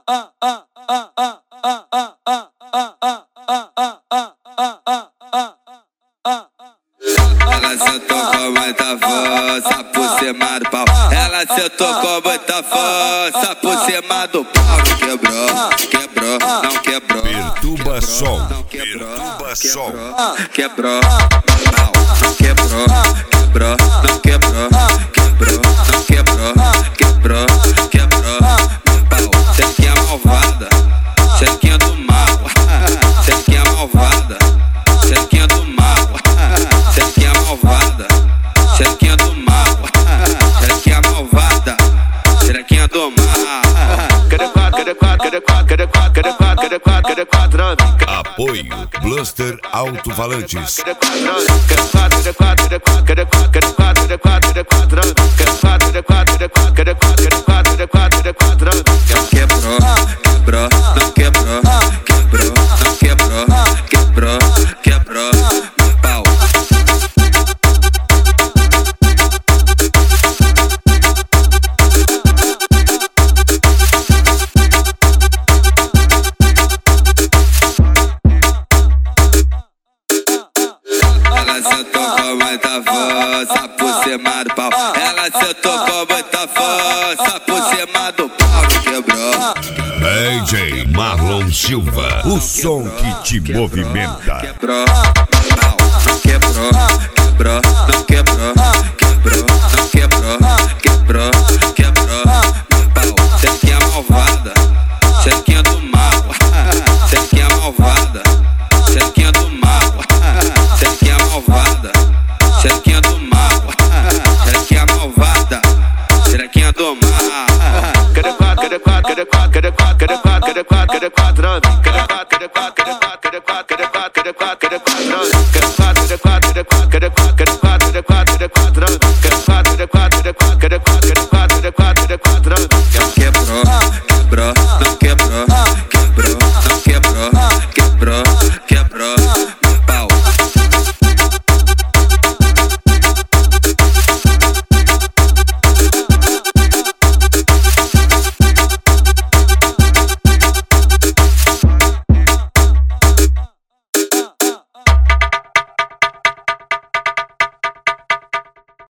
Ela sentou com muita força por cima do pau. Ela sentou com muita força por cima do pau. Quebrou, quebrou, não quebrou. Perturba som, perturba som. Quebrou, pau, não quebrou. Quebrou, não quebrou. Quebrou, não quebrou. Quebrou, quebrou. Pau, Chequinha malvada, Chequinha do mal. Chequinha malvada, Chequinha do mal. Chequinha malvada, Chequinha do mal. Chequinha malvada, Chequinha do mal. apoio Bluster Alto-Falantes. Quebrou, quebrou, não quebrou. Quebrou, não quebrou. Quebrou, quebrou. Pau. Ela sentou com muita força por cima do pau. Ela sentou com muita força por cima do pau. Quebrou. DJ Marlon Silva, o som que te movimenta. Quebrou, pau, não quebrou. Quebrou, não quebrou. Quebrou, não quebrou. Quebrou, quebrou. Pau, Chequinha malvada, Chequinha do mal. Chequinha malvada, Chequinha do mal. Chequinha malvada, Chequinha do mal. Chequinha malvada, Chequinha do mal. Quatro